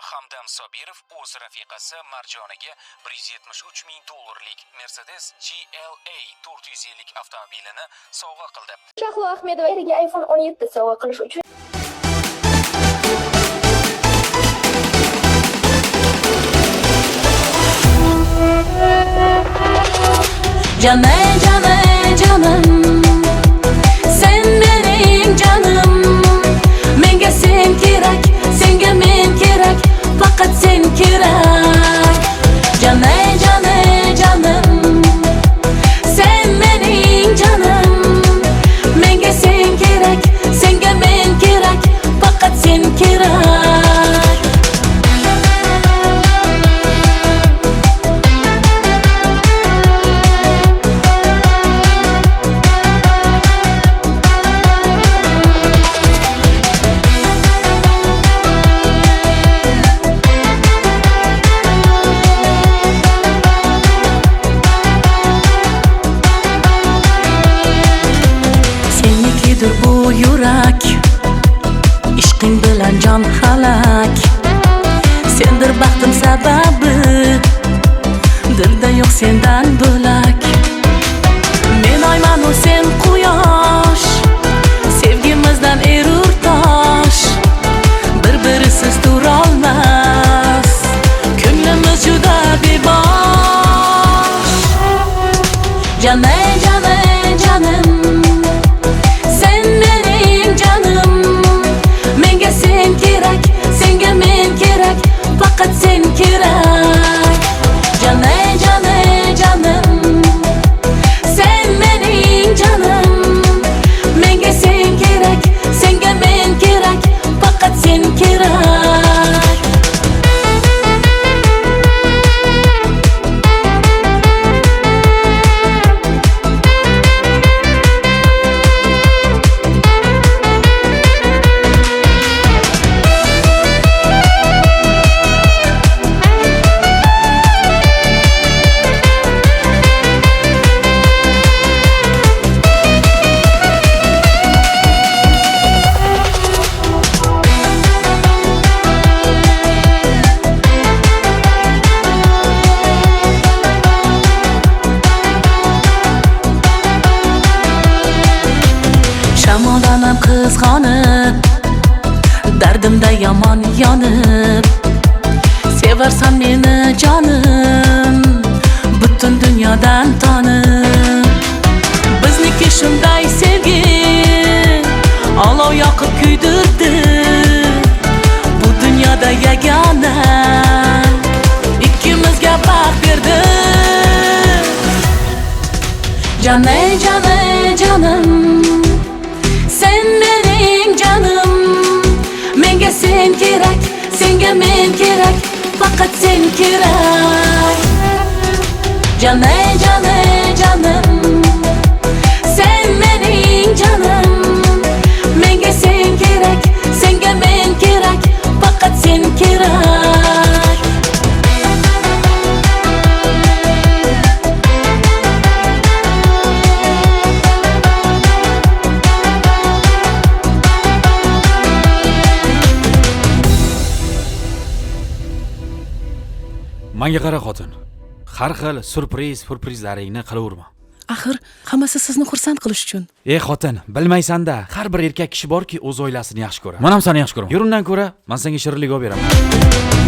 Hamdam Sobirov o'z rafiqasi Marjonaga $173,000 Mercedes GLA 450 avtomobilini sovg'a qildi. Shahlo Ahmedova eriga iPhone 17 sovg'a qilish uchun Canım sen benim canım, menga sen kerak, senga men kerak, faqat sen kerak. Canım sen benim canım, menga sen kerak, senga men kerak, faqat sen kerak. Senikidir bu yurak, ishqing bilan jon halak. Sendir baxtim sababi, dilda yo'q sendan bo'lak. Men oyman u sen quyosh, sevgimizdan erur tosh. Bir-birisiz turolmas, ko'nglimiz juda bebosh. Canım sen benim canım, menga sen kerak, senga men kerak, faqat sen kerak. Canım sen benim canım, menga sen kerak, senga men kerak, faqat sen kerak. Shamollanib qizg'onib, dardimda yomon yonib. Sevarsan meni jonim, butun dunyodan tonib. Bizniki shunday sevgi, olov yoqib kuydirdi. Bu dunyoda yagona, ikkimizga baxt berdi. Canım sen benim canım, menga sen kerak, senga men kerak, faqat sen kerak. Canım sen benim canım, menga sen kerak, senga men kerak, faqat sen kerak. Menga qara xotin. Har xil surprizlaringni qilaverma. Axir hammasi sizni xursand qilish uchun. Ey xotin, bilmaysan-da, har bir erkak kishi borki, o'z oilasini yaxshi ko'radi. Men ham seni yaxshi ko'raman. Yur undan ko'ra, men senga shirinlik olib beraman.